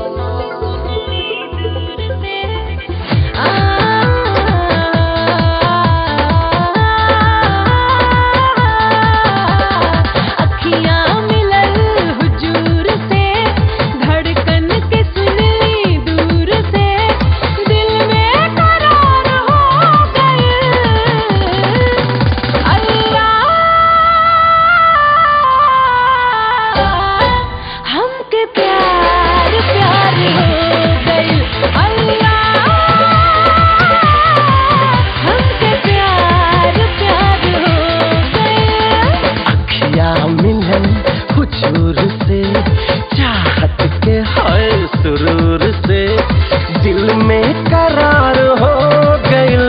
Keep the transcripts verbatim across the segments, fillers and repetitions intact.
हुजूर से चाहत के है सुरूर से दिल में करार हो गइल।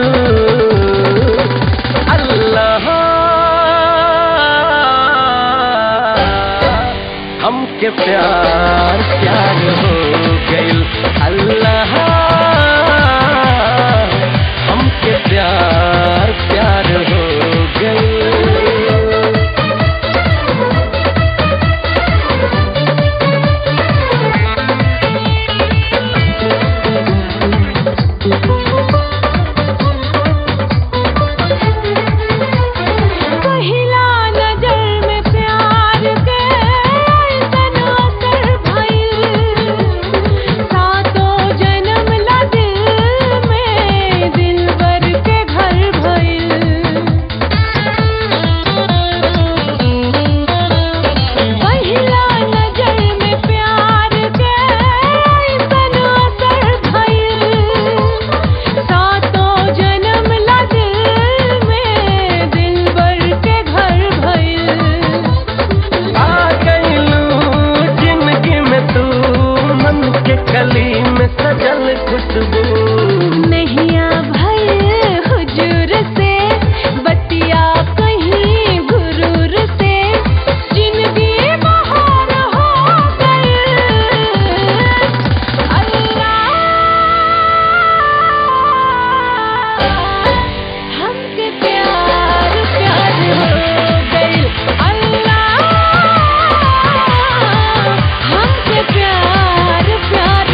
अल्लाह हमके प्यार प्यार हो गइल। अल्लाह हमके प्यार प्यार हो गइल। गली में सजल खुशबू नैया भइल हुजूर से बतिया कहीं गुरूर से जिंदगी बहार हो गइल। अल्लाह हमके प्यार प्यार हो गइल। अल्लाह हमके प्यार प्यार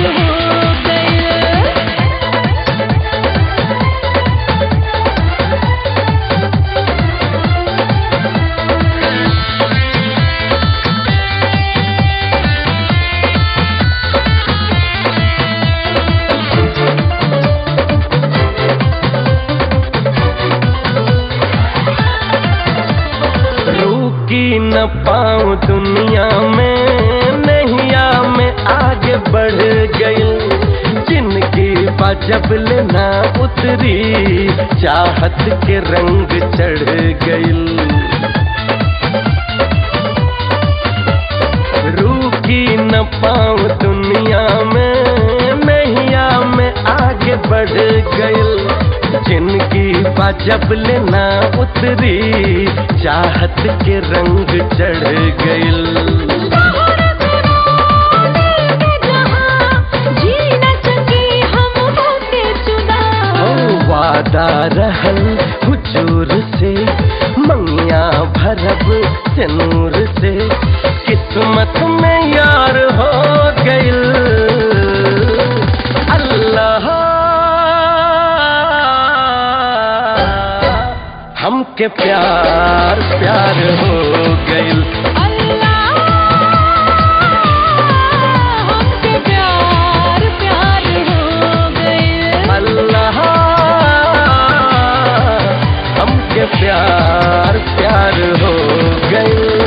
रुकी न पाऊं दुनिया में नैया में आगे बढ़ गई। जिनकी जब लेना उतरी चाहत के रंग चढ़ गई। रुकी न पाऊं दुनिया में नैया में आगे बढ़ गई। जिनकी जब लेना उतरी चाहत के रंग चढ़ गइल। वादा रहल हुजूर से मंगिया भरब से नूर से किस्मत में यार हो गइल। अल्लाह हमके प्यार प्यार हो गइल। अल्लाह हमके प्यार प्यार हो गइल। अल्लाह हमके प्यार प्यार हो गइल।